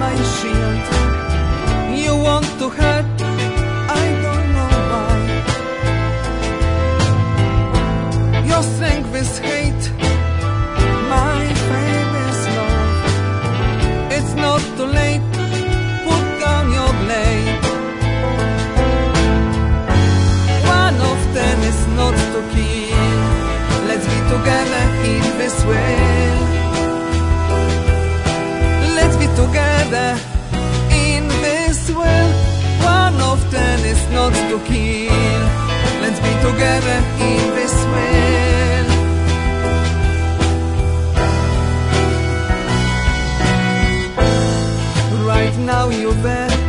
my shield. You want to hurt, I don't know why. Your strength is hate, my faith is love. It's not too late, put down your blade. One of them is not to kill. Let's be together in this world. Let's be together in this world. One of them is not to kill. Let's be together in this world. Right now you're there,